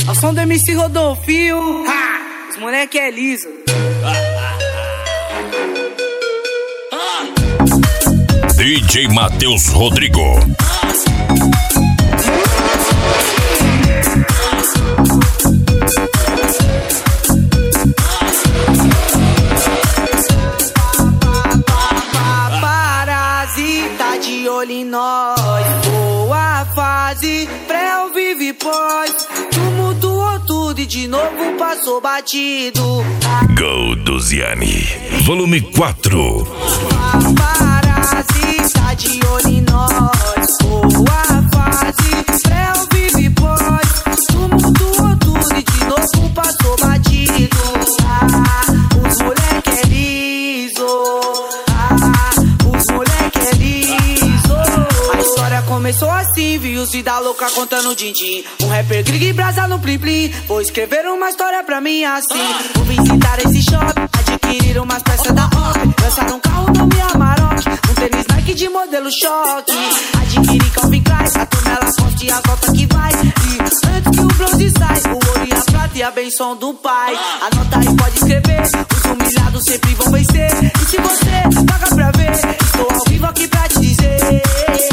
Ao som do MC Rodolfinho, os moleque é liso. DJ Matheus Rodrigo. Parasita de olho em nós. Boa fase, pré ou vive pós. Tumultuou tudo e de novo passou batido. Go Duziani, volume 4. Parasita de olho em nós. Boa fase, pré ou vive pós. Tumultuou tudo e de novo passou batido. Os moleque é liso. Os moleque é liso. A história começou assim, viu os vida louca contando din-din. Um rapper grig e brasa no plim-plim. Vou escrever uma história pra mim assim. Vou visitar esse shopping, adquirir umas peças da obra. Lançar um carro nome Amarok, um tênis Nike de modelo choque. Adquirir Calvin Klein, a tonela forte e a volta que vai. E antes que o bronze sai, o ouro e a prata e a benção do pai. Anota aí, pode escrever, os humilhados sempre vão vencer. E se você paga pra ver, estou ao vivo aqui pra te dizer.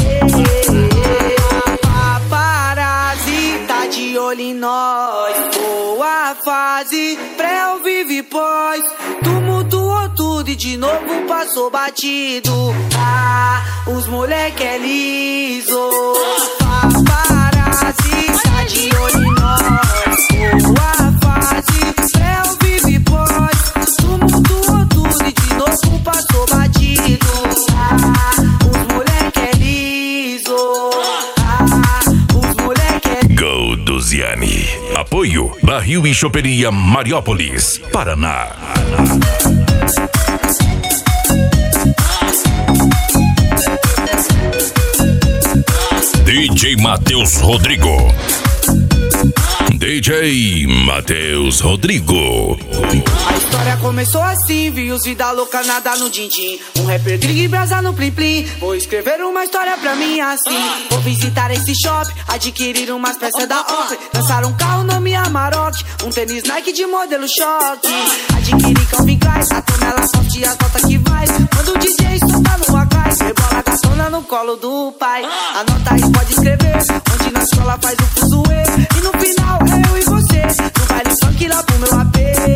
Parasita de olho em nós. Boa fase, pré ou vive pós. Tumultuou tudo e de novo passou batido. Os moleque é liso. Parasita de olho em nós. Boa fase, pré ou vive pós. Tumultuou tudo e de novo passou batido. Os moleque é liso. Os moleque é Go Duziani. Apoio Barril e Choperia Mariópolis, Paraná. DJ Matheus Rodrigo. DJ Matheus Rodrigo. A história começou assim, vi os vida louca nada no din-din. Um rapper grig e brasa no plim-plim. Vou escrever uma história pra mim assim. Vou visitar esse shopping, adquirir umas peças da Oakley. Lançar um carro nome Amarok, um tênis Nike de modelo choque. Adquirir Calvin Klein, a tonela forte e as volta que vai. Quando o DJ solta no acai, rebola a gatona no colo do pai. Anota aí, pode escrever, onde na escola faz o fuzuê. E no final é eu e você, no baile funk lá pro meu AP.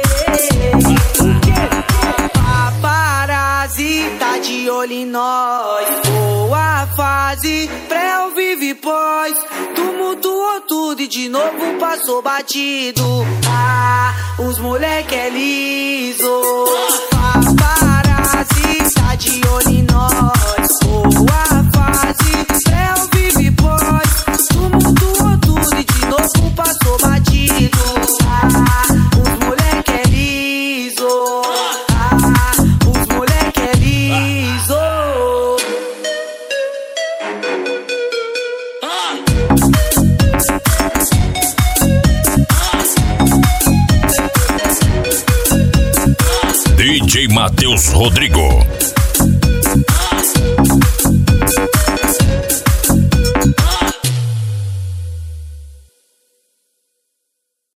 Parasita de olho em nós. Boa fase, pré ou vive pós. Tumultuou tudo e de novo passou batido. Os moleque é liso. Parasita de olho em nós. Boa fase, pré ou vive pós. Tumultuou tudo e de novo passou batido. Os moleque é liso. Os moleque é liso. DJ Matheus Rodrigo.